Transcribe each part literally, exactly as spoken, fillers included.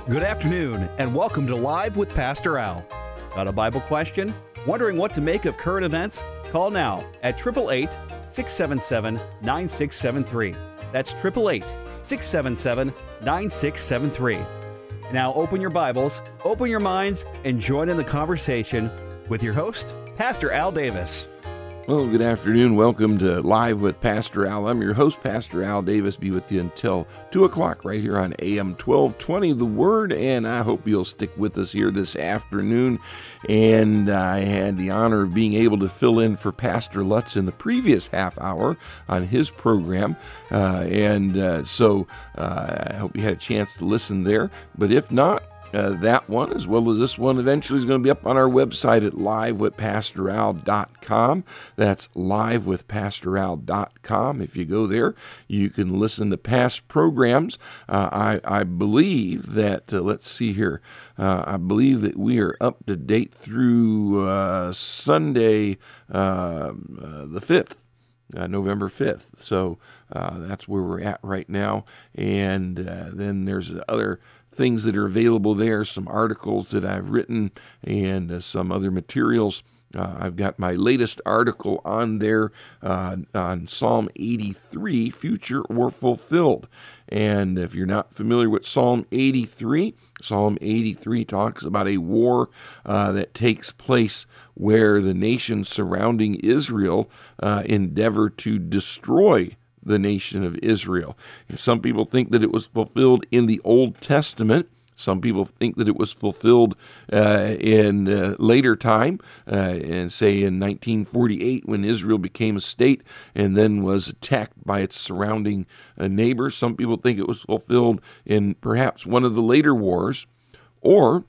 Good afternoon, and welcome to Live with Pastor Al. Got a Bible question? Wondering what to make of current events? Call now at eight eight eight, six seven seven, nine six seven three. That's eight eight eight, six seven seven, nine six seven three. Now open your Bibles, open your minds, and join in the conversation with your host, Pastor Al Davis. Well, good afternoon. Welcome to Live with Pastor Al. I'm your host, Pastor Al Davis. Be with you until two o'clock right here on A M twelve twenty, The Word, and I hope you'll stick with us here this afternoon. And I had the honor of being able to fill in for Pastor Lutz in the previous half hour on his program. Uh, and uh, so uh, I hope you had a chance to listen there. But if not, Uh, that one, as well as this one, eventually is going to be up on our website at live with pastor al dot com. That's live with pastor al dot com. If you go there, you can listen to past programs. Uh, I, I believe that, uh, let's see here, uh, I believe that we are up to date through uh, Sunday uh, uh, the fifth. Uh, November fifth. So uh, that's where we're at right now. And uh, then there's other things that are available there, some articles that I've written and uh, some other materials. Uh, I've got my latest article on there uh, on Psalm eighty-three, Future or Fulfilled. And if you're not familiar with Psalm eighty-three, Psalm eighty-three talks about a war uh, that takes place where the nations surrounding Israel uh, endeavor to destroy the nation of Israel. Some people think that it was fulfilled in the Old Testament. Some people think that it was fulfilled uh, in uh, later time, uh, and say in nineteen forty-eight when Israel became a state and then was attacked by its surrounding uh, neighbors. Some people think it was fulfilled in perhaps one of the later wars, or,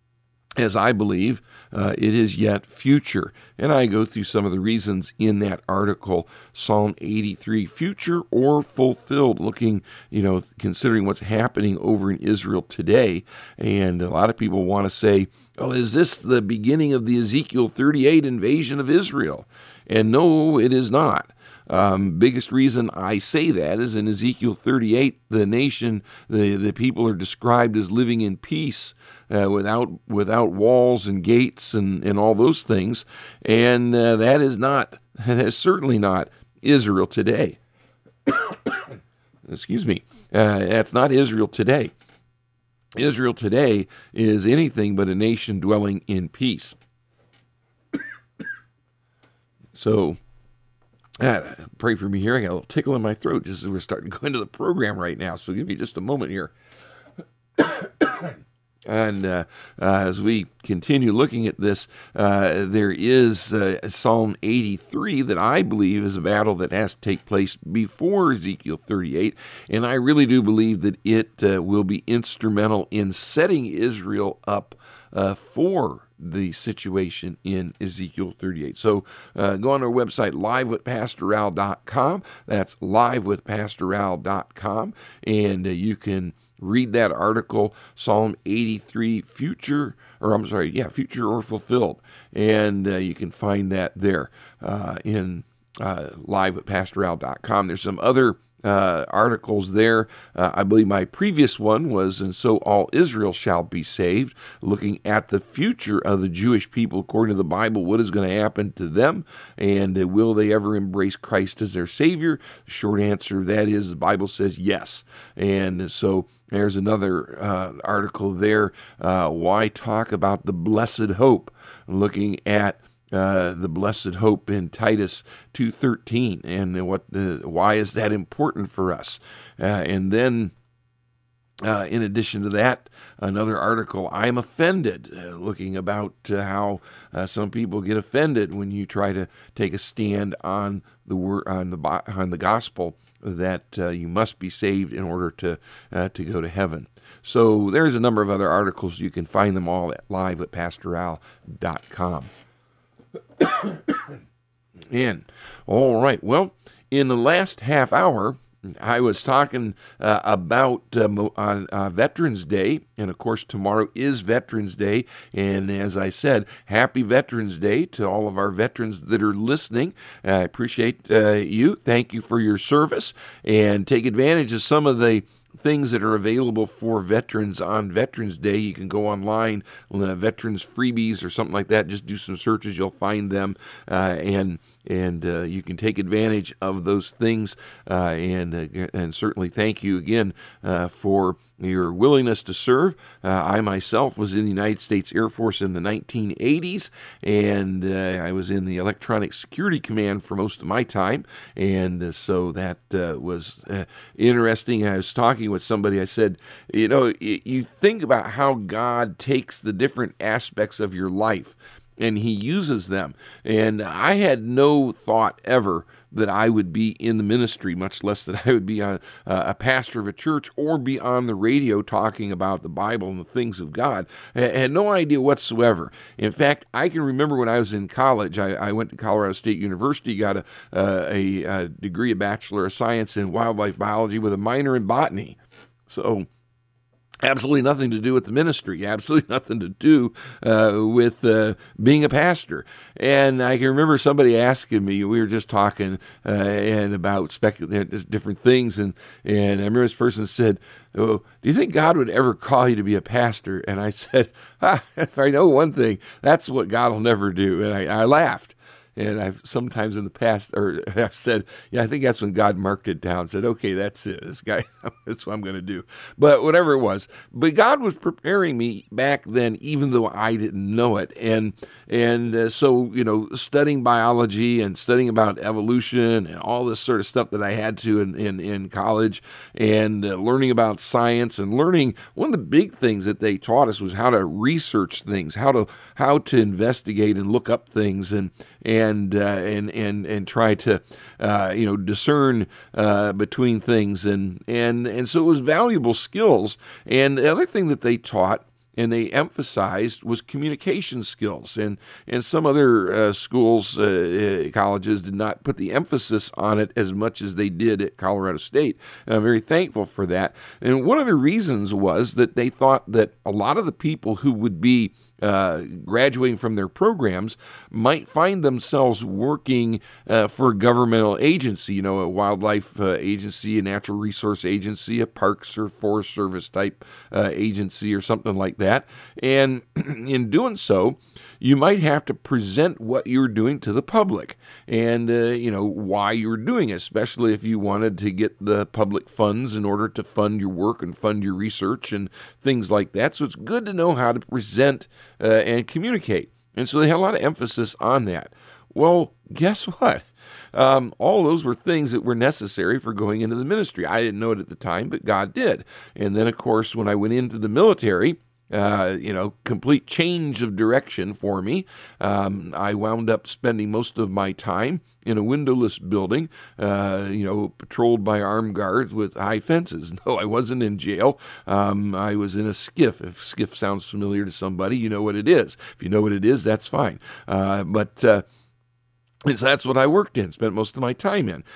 as I believe, uh, it is yet future. And I go through some of the reasons in that article, Psalm eighty-three, future or fulfilled, looking, you know, considering what's happening over in Israel today. And a lot of people want to say, oh, is this the beginning of the Ezekiel thirty-eight invasion of Israel? And no, it is not. Um, biggest reason I say that is in Ezekiel thirty-eight, the nation, the, the people are described as living in peace uh, without without walls and gates and, and all those things. And uh, that is not, that is certainly not Israel today. Excuse me. Uh, that's not Israel today. Israel today is anything but a nation dwelling in peace. So, Uh, pray for me here. I got a little tickle in my throat just as we're starting to go into the program right now. So give me just a moment here. And uh, uh, as we continue looking at this, uh, there is uh, Psalm eighty-three that I believe is a battle that has to take place before Ezekiel thirty-eight. And I really do believe that it uh, will be instrumental in setting Israel up uh, for the situation in Ezekiel thirty-eight. So uh, go on our website, live with pastor al dot com. That's live with pastor al dot com. And uh, you can read that article, Psalm eighty-three, future, or I'm sorry, yeah, future or fulfilled. And uh, you can find that there uh, in uh, live with pastor al dot com. There's some other Uh, articles there. Uh, I believe my previous one was, and so all Israel shall be saved, looking at the future of the Jewish people according to the Bible. What is going to happen to them, and uh, will they ever embrace Christ as their Savior? The short answer to that is the Bible says yes. And so there's another uh, article there. Uh, why talk about the blessed hope? Looking at Uh, the blessed hope in Titus two thirteen, and what the, why is that important for us? Uh, and then, uh, in addition to that, another article, I'm offended, uh, looking about uh, how uh, some people get offended when you try to take a stand on the word on the on the gospel that uh, you must be saved in order to uh, to go to heaven. So there's a number of other articles. You can find them all at live at pastor al dot com. And all right, well, in the last half hour, I was talking uh, about uh, on uh, Veterans Day, and of course tomorrow is Veterans Day, and as I said, happy Veterans Day to all of our veterans that are listening. I appreciate uh, you. Thank you for your service, and take advantage of some of the things that are available for veterans on Veterans Day. You can go online, uh, veterans freebies or something like that. Just do some searches, you'll find them, uh, and and uh, you can take advantage of those things. Uh, and uh, and certainly thank you again uh, for your willingness to serve. Uh, I myself was in the United States Air Force in the nineteen eighties, and uh, I was in the Electronic Security Command for most of my time, and uh, so that uh, was uh, interesting. I was talking with somebody, I said, you know, you think about how God takes the different aspects of your life and he uses them. And I had no thought ever that I would be in the ministry, much less that I would be a, a pastor of a church or be on the radio talking about the Bible and the things of God. I had no idea whatsoever. In fact, I can remember when I was in college, I, I went to Colorado State University, got a, a, a degree, a Bachelor of Science in Wildlife Biology with a minor in botany. So absolutely nothing to do with the ministry, absolutely nothing to do uh, with uh, being a pastor. And I can remember somebody asking me, we were just talking uh, and about speculating different things, and, and I remember this person said, oh, do you think God would ever call you to be a pastor? And I said, ah, if I know one thing, that's what God will never do. And I, I laughed. And I've sometimes in the past, or I've said, yeah, I think that's when God marked it down, said, okay, that's it. This guy, that's what I'm going to do. But whatever it was. But God was preparing me back then, even though I didn't know it. And and uh, so, you know, studying biology and studying about evolution and all this sort of stuff that I had to in, in, in college, and uh, learning about science and learning, one of the big things that they taught us was how to research things, how to how to investigate and look up things, and and uh, and and and try to uh, you know discern uh, between things, and and and so it was valuable skills. And the other thing that they taught and they emphasized was communication skills, and and some other uh, schools, uh, colleges did not put the emphasis on it as much as they did at Colorado State, and I'm very thankful for that. And one of the reasons was that they thought that a lot of the people who would be Uh, graduating from their programs might find themselves working uh, for a governmental agency, you know, a wildlife uh, agency, a natural resource agency, a parks or forest service type uh, agency or something like that. And in doing so, you might have to present what you're doing to the public and, uh, you know, why you're doing it, especially if you wanted to get the public funds in order to fund your work and fund your research and things like that. So it's good to know how to present uh, and communicate. And so they had a lot of emphasis on that. Well, guess what? Um, all those were things that were necessary for going into the ministry. I didn't know it at the time, but God did. And then, of course, when I went into the military, Uh, you know, complete change of direction for me. Um, I wound up spending most of my time in a windowless building, uh, you know, patrolled by armed guards with high fences. No, I wasn't in jail. Um, I was in a skiff. If skiff sounds familiar to somebody, you know what it is. If you know what it is, that's fine. Uh, but uh, And so that's what I worked in, spent most of my time in.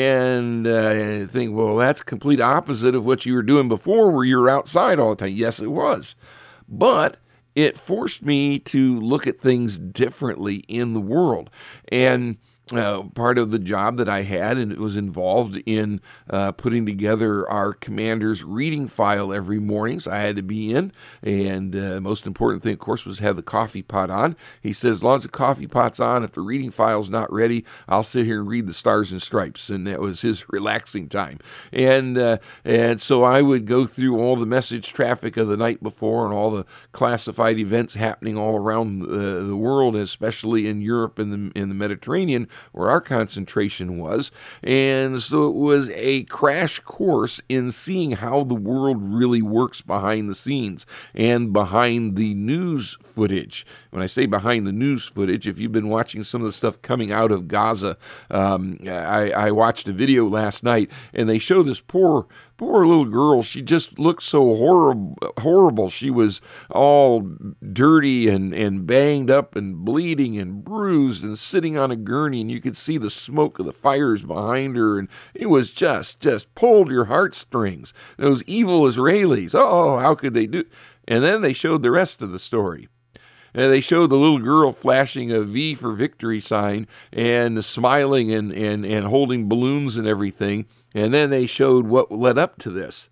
And uh, I think, well, that's complete opposite of what you were doing before, where you were outside all the time. Yes, it was. But it forced me to look at things differently in the world. And Uh, part of the job that I had, and it was involved in uh, putting together our commander's reading file every morning, so I had to be in, and uh, most important thing, of course, was have the coffee pot on. He says, as long as the coffee pot's on, if the reading file's not ready, I'll sit here and read the Stars and Stripes, and that was his relaxing time. And uh, and so I would go through all the message traffic of the night before and all the classified events happening all around the, the world, especially in Europe and the, in the Mediterranean, where our concentration was. And so it was a crash course in seeing how the world really works behind the scenes and behind the news footage. When I say behind the news footage, if you've been watching some of the stuff coming out of Gaza, um, I, I watched a video last night, and they show this poor Poor little girl. She just looked so horrible. Horrible. She was all dirty and, and banged up and bleeding and bruised and sitting on a gurney, and you could see the smoke of the fires behind her, and it was just, just pulled your heartstrings. Those evil Israelis. Oh, how could they do? And then they showed the rest of the story. And they showed the little girl flashing a V for victory sign and smiling and, and, and holding balloons and everything. And then they showed what led up to this.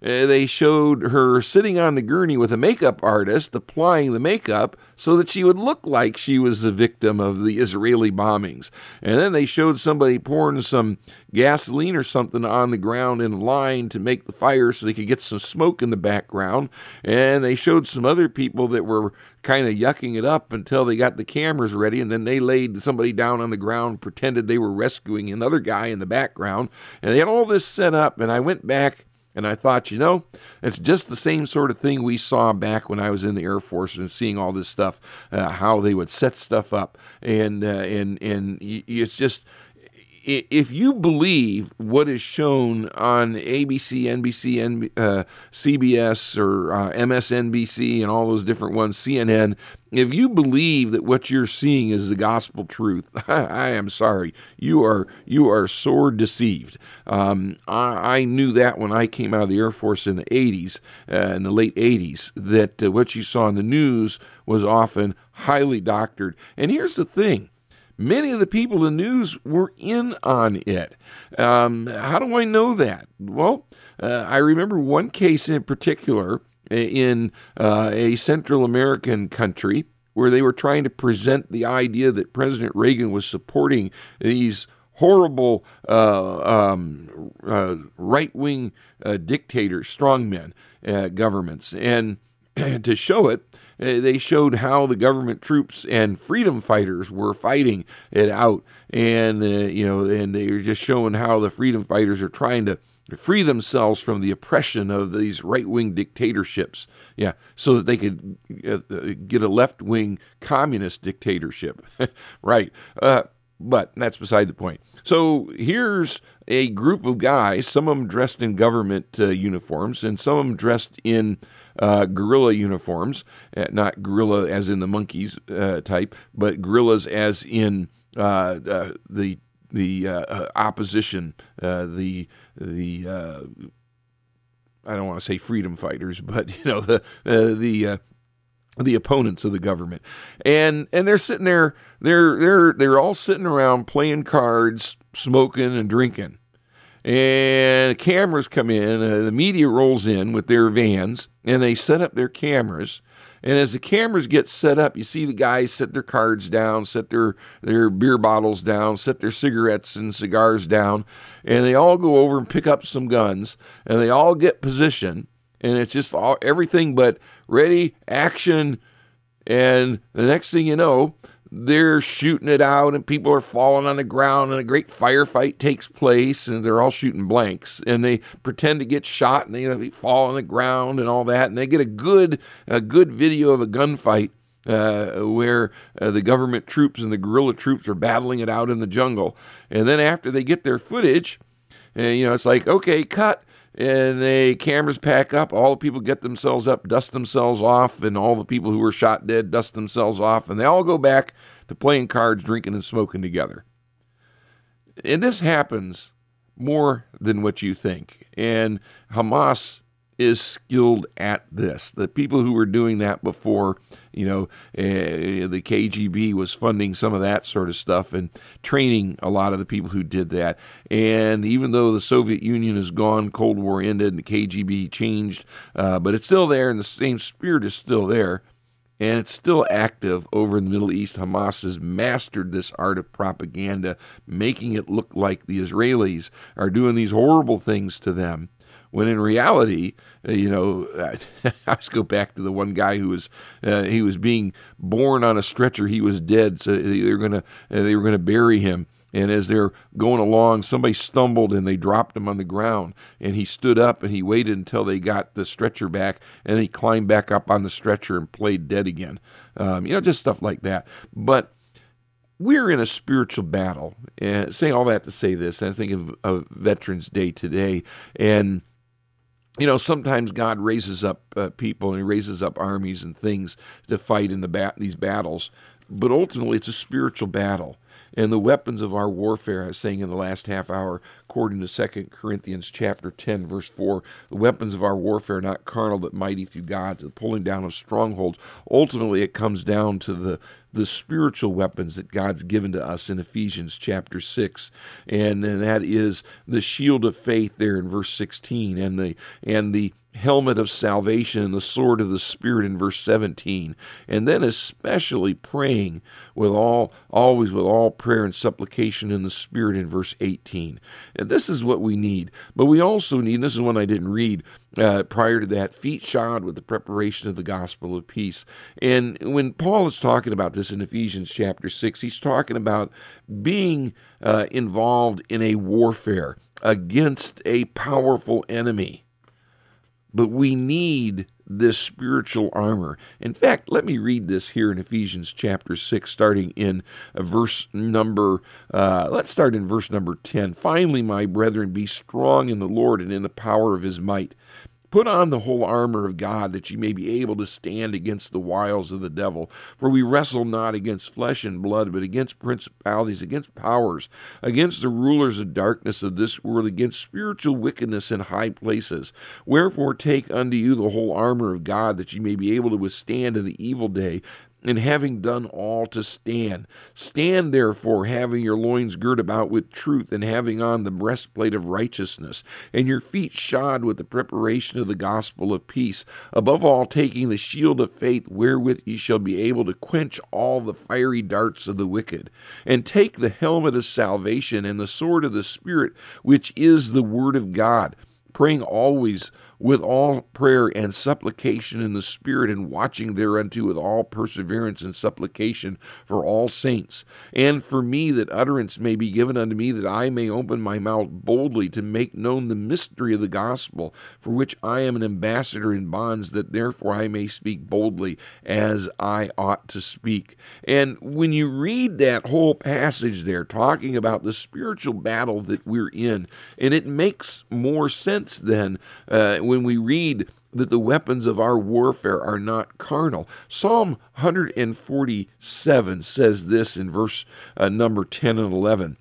uh, they showed her sitting on the gurney with a makeup artist applying the makeup so that she would look like she was the victim of the Israeli bombings. And then they showed somebody pouring some gasoline or something on the ground in line to make the fire so they could get some smoke in the background. And they showed some other people that were kind of yucking it up until they got the cameras ready, and then they laid somebody down on the ground, pretended they were rescuing another guy in the background. And they had all this set up, and I went back and I thought, you know, it's just the same sort of thing we saw back when I was in the Air Force and seeing all this stuff, uh, how they would set stuff up. And, uh, and, and it's just, if you believe what is shown on A B C, N B C, N- uh, C B S, or uh, M S N B C, and all those different ones, C N N, if you believe that what you're seeing is the gospel truth, I am sorry, you are you are sore deceived. Um, I, I knew that when I came out of the Air Force in the eighties, uh, in the late eighties, that uh, what you saw in the news was often highly doctored. And here's the thing. Many of the people in the news were in on it. Um, how do I know that? Well, uh, I remember one case in particular in uh, a Central American country where they were trying to present the idea that President Reagan was supporting these horrible uh, um, uh, right-wing uh, dictators, strongmen, uh, governments. And to show it, they showed how the government troops and freedom fighters were fighting it out, and uh, you know, and they were just showing how the freedom fighters are trying to free themselves from the oppression of these right-wing dictatorships. Yeah, so that they could uh, get a left-wing communist dictatorship, right? Uh, but that's beside the point. So here's a group of guys, some of them dressed in government uh, uniforms, and some of them dressed in uh, guerrilla uniforms, uh, not guerrilla as in the monkeys uh, type, but guerrillas as in uh, uh, the the uh, uh, opposition, uh, the the uh, I don't want to say freedom fighters, but you know the uh, the uh, the opponents of the government, and and they're sitting there, they're they're they're all sitting around playing cards, smoking and drinking, and cameras come in, uh, the media rolls in with their vans, and they set up their cameras. And as the cameras get set up, you see the guys set their cards down, set their, their beer bottles down, set their cigarettes and cigars down, and they all go over and pick up some guns, and they all get position, and it's just all everything but ready, action, and the next thing you know, they're shooting it out, and people are falling on the ground, and a great firefight takes place, and they're all shooting blanks, and they pretend to get shot, and they, they fall on the ground and all that, and they get a good a good video of a gunfight uh, where uh, the government troops and the guerrilla troops are battling it out in the jungle. And then after they get their footage, uh, you know, it's like, okay, cut. And the cameras pack up, all the people get themselves up, dust themselves off, and all the people who were shot dead dust themselves off, and they all go back to playing cards, drinking, and smoking together. And this happens more than what you think. And Hamas is skilled at this. The people who were doing that before, you know, uh, the K G B was funding some of that sort of stuff and training a lot of the people who did that. And even though the Soviet Union is gone, Cold War ended, and the K G B changed, uh, but it's still there, and the same spirit is still there, and it's still active over in the Middle East. Hamas has mastered this art of propaganda, making it look like the Israelis are doing these horrible things to them, when in reality, uh, you know, I always go back to the one guy who was uh, he was being born on a stretcher. He was dead, so they were gonna uh, they were gonna bury him. And as they're going along, somebody stumbled and they dropped him on the ground. And he stood up and he waited until they got the stretcher back, and he climbed back up on the stretcher and played dead again. Um, you know, just stuff like that. But we're in a spiritual battle. And saying all that to say this, I think of, of Veterans Day today, and you know, sometimes God raises up uh, people, and he raises up armies and things to fight in the bat- these battles. But ultimately, it's a spiritual battle. And the weapons of our warfare, I was saying in the last half hour, according to Second Corinthians chapter ten, verse four, the weapons of our warfare are not carnal, but mighty through God, to the pulling down of strongholds. Ultimately, it comes down to the the spiritual weapons that God's given to us in Ephesians chapter six, and, and that is the shield of faith there in verse sixteen, and the and the helmet of salvation and the sword of the Spirit in verse seventeen, and then especially praying with all, always with all prayer and supplication in the Spirit in verse eighteen. And this is what we need. But we also need, and this is one I didn't read uh, prior to that, feet shod with the preparation of the gospel of peace. And when Paul is talking about this in Ephesians chapter six, he's talking about being uh, involved in a warfare against a powerful enemy. But we need this spiritual armor. In fact, let me read this here in Ephesians chapter six, starting in uh, verse number, uh, let's start in verse number ten. Finally, my brethren, be strong in the Lord and in the power of his might. Put on the whole armor of God, that ye may be able to stand against the wiles of the devil. For we wrestle not against flesh and blood, but against principalities, against powers, against the rulers of darkness of this world, against spiritual wickedness in high places. Wherefore take unto you the whole armor of God, that ye may be able to withstand in the evil day, and having done all to stand. Stand therefore, having your loins girt about with truth, and having on the breastplate of righteousness, and your feet shod with the preparation of the gospel of peace. Above all, taking the shield of faith, wherewith ye shall be able to quench all the fiery darts of the wicked. And take the helmet of salvation, and the sword of the Spirit, which is the word of God, praying always with all prayer and supplication in the Spirit, and watching thereunto with all perseverance and supplication for all saints. And for me, that utterance may be given unto me, that I may open my mouth boldly to make known the mystery of the gospel, for which I am an ambassador in bonds, that therefore I may speak boldly as I ought to speak. And when you read that whole passage there, talking about the spiritual battle that we're in, and it makes more sense then uh, when we read that the weapons of our warfare are not carnal. Psalm one forty-seven says this in verse uh, number ten and eleven.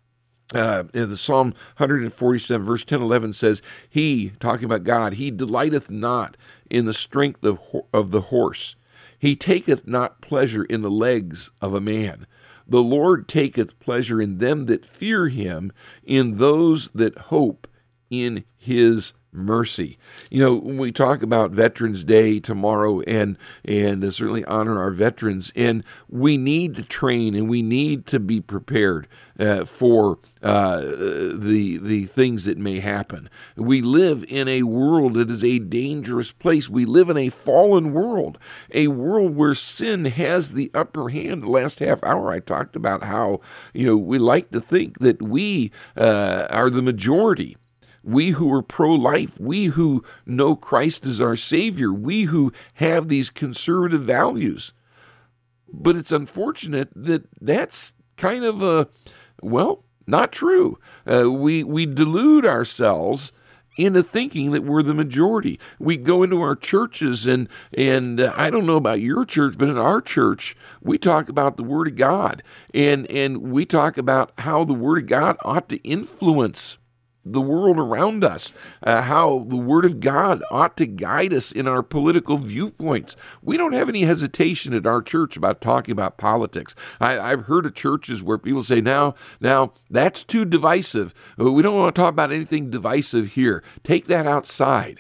Uh, in the Psalm one forty-seven, verse ten and eleven says, He, talking about God, He delighteth not in the strength of, of the horse. He taketh not pleasure in the legs of a man. The Lord taketh pleasure in them that fear Him, in those that hope in His mercy. You know, when we talk about Veterans Day tomorrow, and and certainly honor our veterans, and we need to train and we need to be prepared uh, for uh, the the things that may happen. We live in a world that is a dangerous place. We live in a fallen world, a world where sin has the upper hand. The last half hour I talked about how, you know, we like to think that we uh, are the majority. We who are pro-life, we who know Christ as our Savior, we who have these conservative values. But it's unfortunate that that's kind of a, well, not true. Uh, we, we delude ourselves into thinking that we're the majority. We go into our churches, and and uh, I don't know about your church, but in our church, we talk about the Word of God, and, and we talk about how the Word of God ought to influence the world around us, uh, how the Word of God ought to guide us in our political viewpoints. We don't have any hesitation at our church about talking about politics. I, I've heard of churches where people say, now, now, that's too divisive. We don't want to talk about anything divisive here. Take that outside.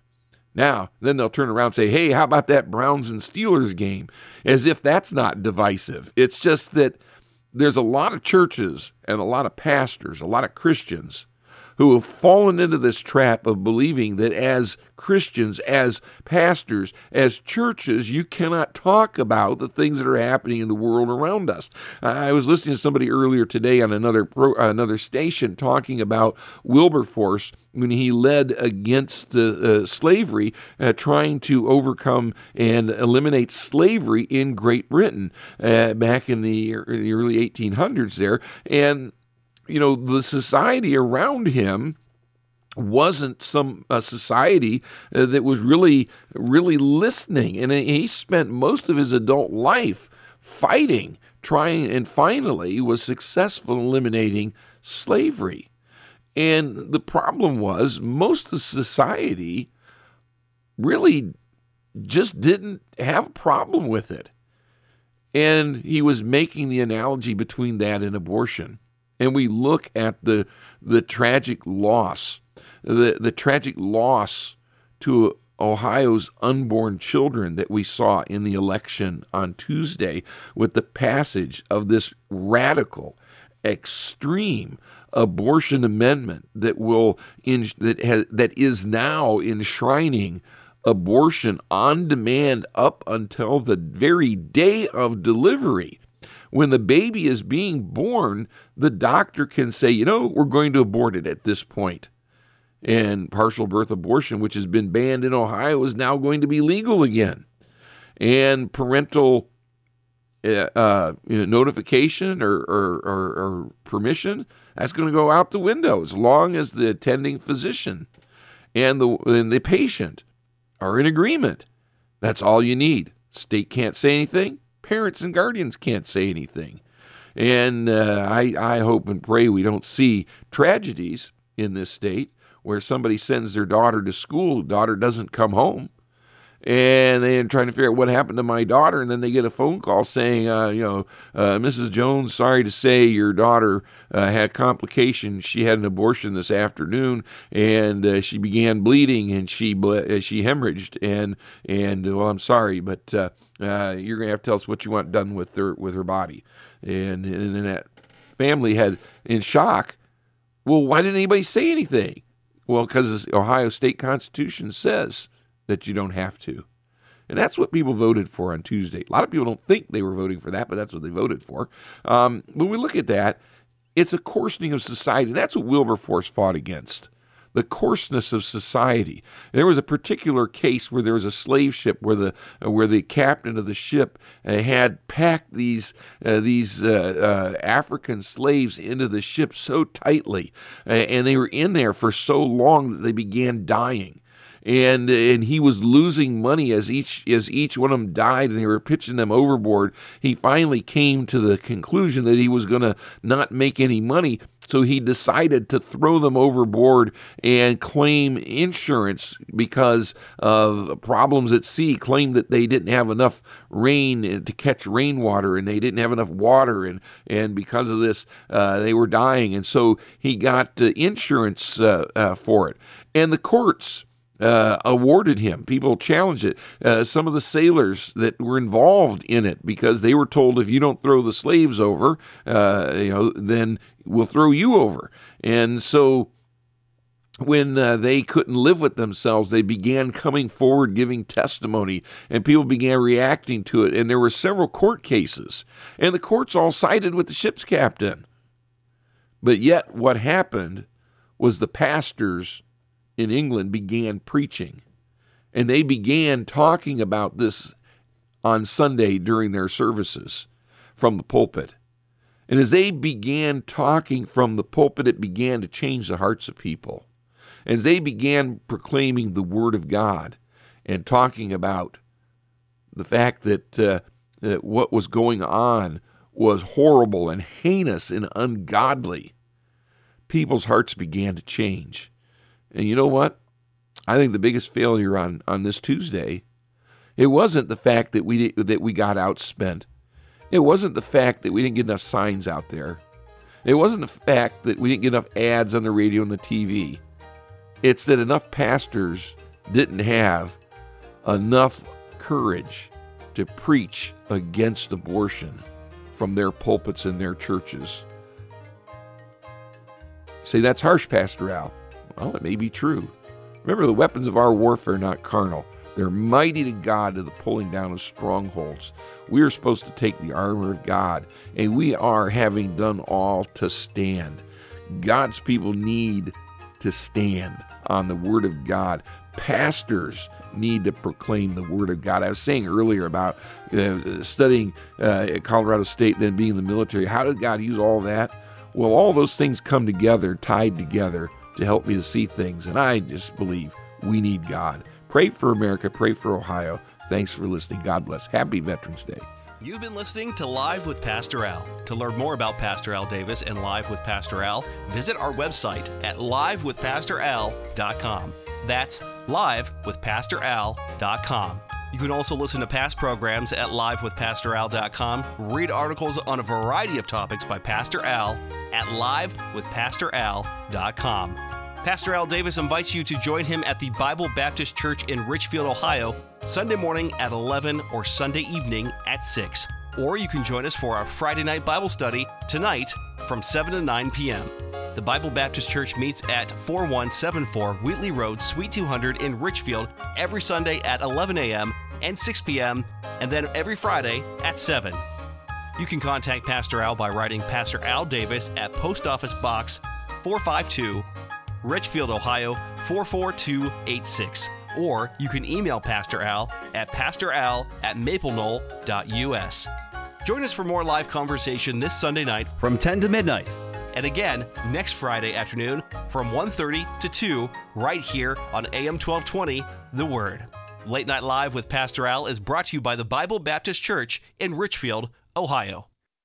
Now, then they'll turn around and say, hey, how about that Browns and Steelers game? As if that's not divisive. It's just that there's a lot of churches and a lot of pastors, a lot of Christians who have fallen into this trap of believing that as Christians, as pastors, as churches, you cannot talk about the things that are happening in the world around us. I was listening to somebody earlier today on another pro, another station talking about Wilberforce when he led against uh, uh, slavery, uh, trying to overcome and eliminate slavery in Great Britain uh, back in the, in the early eighteen hundreds there. And you know, the society around him wasn't some a society uh, that was really, really listening. And he spent most of his adult life fighting trying and finally was successful in eliminating slavery. And the problem was most of society really just didn't have a problem with it. And he was making the analogy between that and abortion. And we look at the the tragic loss, the, the tragic loss to Ohio's unborn children that we saw in the election on Tuesday with the passage of this radical, extreme abortion amendment that will in, that has, that is now enshrining abortion on demand up until the very day of delivery. When the baby is being born, the doctor can say, you know, we're going to abort it at this point. And partial birth abortion, which has been banned in Ohio, is now going to be legal again. And parental uh, uh, you know, notification or, or, or, or permission, that's going to go out the window as long as the attending physician and the, and the patient are in agreement. That's all you need. State can't say anything. Parents and guardians can't say anything. And uh, I, I hope and pray we don't see tragedies in this state where somebody sends their daughter to school, daughter doesn't come home, and they're trying to figure out what happened to my daughter, and then they get a phone call saying, uh, you know, uh, Missus Jones, sorry to say your daughter uh, had complications. She had an abortion this afternoon, and uh, she began bleeding, and she ble- uh, she hemorrhaged, and and well, I'm sorry, but uh, uh, you're gonna have to tell us what you want done with her with her body, and and then that family had in shock. Well, why didn't anybody say anything? Well, because the Ohio State Constitution says that you don't have to. And that's what people voted for on Tuesday. A lot of people don't think they were voting for that, but that's what they voted for. Um, when we look at that, it's a coarsening of society. And that's what Wilberforce fought against, the coarseness of society. There was a particular case where there was a slave ship where the uh, where the captain of the ship uh, had packed these uh, these uh, uh, African slaves into the ship so tightly, uh, and they were in there for so long that they began dying. And and he was losing money as each as each one of them died, and they were pitching them overboard. He finally came to the conclusion that he was going to not make any money, so he decided to throw them overboard and claim insurance because of problems at sea. Claimed that they didn't have enough rain to catch rainwater, and they didn't have enough water, and and because of this, uh, they were dying. And so he got uh, insurance uh, uh, for it, and the courts Uh, awarded him. People challenged it. Uh, some of the sailors that were involved in it, because they were told, if you don't throw the slaves over, uh, you know, then we'll throw you over. And so when uh, they couldn't live with themselves, they began coming forward, giving testimony, and people began reacting to it. And there were several court cases, and the courts all sided with the ship's captain. But yet what happened was the pastors in England began preaching, and they began talking about this on Sunday during their services from the pulpit. And as they began talking from the pulpit, it began to change the hearts of people. As they began proclaiming the Word of God and talking about the fact that, uh, that what was going on was horrible and heinous and ungodly, people's hearts began to change. And you know what? I think the biggest failure on, on this Tuesday, it wasn't the fact that we that we got outspent. It wasn't the fact that we didn't get enough signs out there. It wasn't the fact that we didn't get enough ads on the radio and the T V. It's that enough pastors didn't have enough courage to preach against abortion from their pulpits and their churches. Say, that's harsh, Pastor Al. Well, it may be true. Remember, the weapons of our warfare are not carnal. They're mighty to God to the pulling down of strongholds. We are supposed to take the armor of God, and we are having done all to stand. God's people need to stand on the Word of God. Pastors need to proclaim the Word of God. I was saying earlier about uh, studying uh, at Colorado State and then being in the military. How did God use all that? Well, all those things come together, tied together, to help me to see things. And I just believe we need God. Pray for America. Pray for Ohio. Thanks for listening. God bless. Happy Veterans Day. You've been listening to Live with Pastor Al. To learn more about Pastor Al Davis and Live with Pastor Al, visit our website at live with pastor al dot com. That's live with pastor al dot com. You can also listen to past programs at live with pastor al dot com, read articles on a variety of topics by Pastor Al at live with pastor al dot com. Pastor Al Davis invites you to join him at the Bible Baptist Church in Richfield, Ohio, Sunday morning at eleven or Sunday evening at six. Or you can join us for our Friday night Bible study tonight from seven to nine p.m. The Bible Baptist Church meets at forty-one seventy-four Wheatley Road, Suite two hundred in Richfield every Sunday at eleven a.m. and six p.m., and then every Friday at seven. You can contact Pastor Al by writing Pastor Al Davis at Post Office Box four fifty-two, Richfield, Ohio four four two eight six. Or you can email Pastor Al at pastoral at maple knoll dot u s. Join us for more live conversation this Sunday night from ten to midnight. And again, next Friday afternoon from one thirty to two, right here on A M twelve twenty, The Word. Late Night Live with Pastor Al is brought to you by the Bible Baptist Church in Richfield, Ohio.